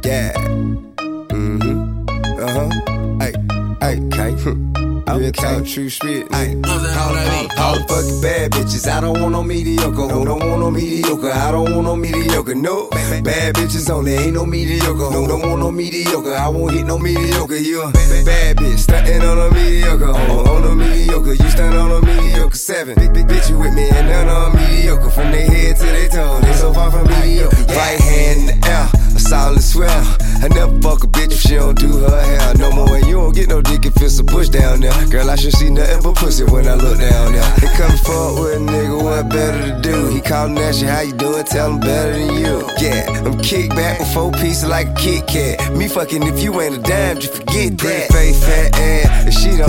Yeah. Real talk, true spit. All fucking bad bitches. I don't want no mediocre. Who don't want no mediocre? I don't want no mediocre. No, bad bitches only. Ain't no mediocre. Who don't want no mediocre? I won't hit no mediocre. You a bad bitch, stuntin' on a mediocre. On a mediocre, you stand on a mediocre 7. Big bitch, you with me and none on mediocre. From their head to their toe, they so far from mediocre. Right hand in the air, a solid swell. I never fuck a bitch if she don't do her hair no more. And you don't get no dick if it's a push down there. Girl, I should see nothing but pussy when I look down there. They come fuck with a nigga, what better to do? He callin' at you, how you doing? Tell him better than you. Yeah, I'm kick back with 4 pieces like a Kit Kat. Me fucking if you ain't a dime, just forget that. Pretty face, fat ass, if she don't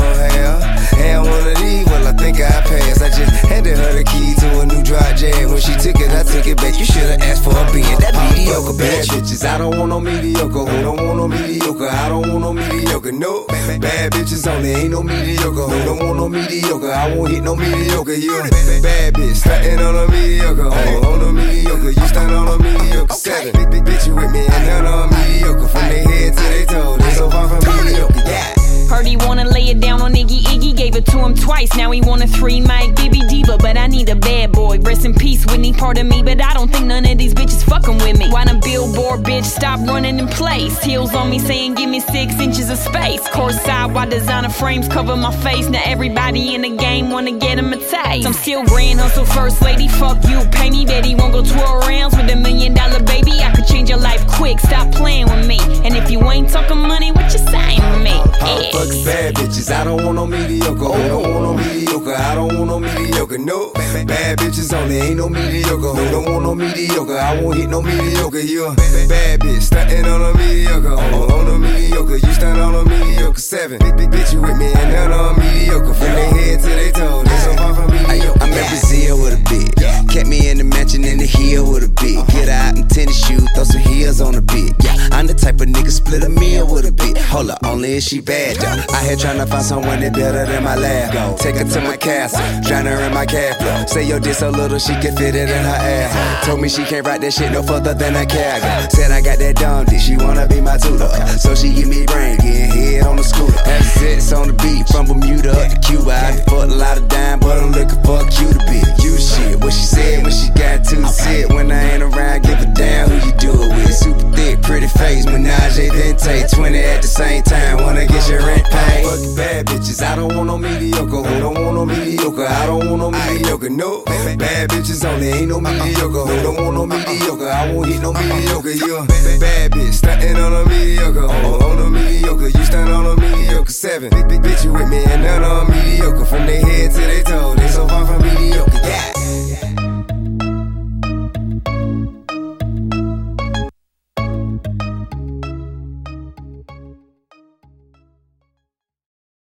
have one of these, well, I think I pass. I just handed her the key to a new dry jam. When she took it, I took it back. You should've asked for a being that mediocre bitch. Bad bitches, I don't want no mediocre. Who don't want no mediocre? I don't want no mediocre. No, bad bitches only. Ain't no mediocre. Who don't want no mediocre? I won't hit no mediocre. You a bad bitch, stuntin' on a mediocre. On a mediocre, you stand on a mediocre 7. Big bitch, you with me and none on mediocre. From their head to their toe, they so far from mediocre. Yeah. Heard he wanna lay it down on Iggy, gave it to him twice. Now he want a 3 mic Bibby Diva, but I need a bad boy. Rest in peace, Whitney, pardon me, but I don't think none of these bitches fucking with me. Why the billboard bitch stop running in place? Heels on me saying give me 6 inches of space. Course side while designer frames cover my face. Now everybody in the game wanna get him a taste. I'm still grand hustle first lady, fuck you, pay me. Bet he won't go 12 rounds with $1 million baby. I could change your life quick, stop playing with me. And if you ain't talking money, what you saying to me? Fucking bad bitches, I don't want no mediocre. Who don't want no mediocre? I don't want no mediocre. No, bad bitches only. Ain't no mediocre. Who don't want no mediocre? I won't hit no mediocre. You a bad bitch, stuntin' on a mediocre. On a mediocre, you stand on a mediocre 7. Big bitch, you with me and none on mediocre. From their head to their toe, they so far from mediocre. I'm in Brazil with a bitch. Kept me in the mansion in the hill with a bitch. Get out in tennis shoes, throw some heels on a bitch. Yeah, I'm the type of nigga split a meal with a bitch. Hold up, only if she bad though. I here tryna find someone that better than my lab. Take her to my castle, drown her in my cat flow. Say yo dick so little she can fit it in her ass. Told me she can't ride that shit no further than a cargo. Said I got that dumb dick, she wanna be my tutor. So she give me brain, getting head on the scooter. Have sits on the beat, from Bermuda up to Cuba. I done fucked a lot of dime, but I'm looking for a cuter bitch. You shit, what she said when she got to sit. When I ain't around, give a damn who you do it with. Super thick, pretty face, Menage a Vente. 20 at the same time, wanna get your rent paid. Fucking bad bitches, I don't want no mediocre. Who don't want no mediocre? I don't want no mediocre. No, bad bitches only. Ain't no mediocre. Who don't want no mediocre? I won't hit no mediocre. You a bad bitch, stuntin' on a mediocre. On a mediocre, you stand on a mediocre 7. Big bitch, you with me and none on mediocre. From their head to their toe.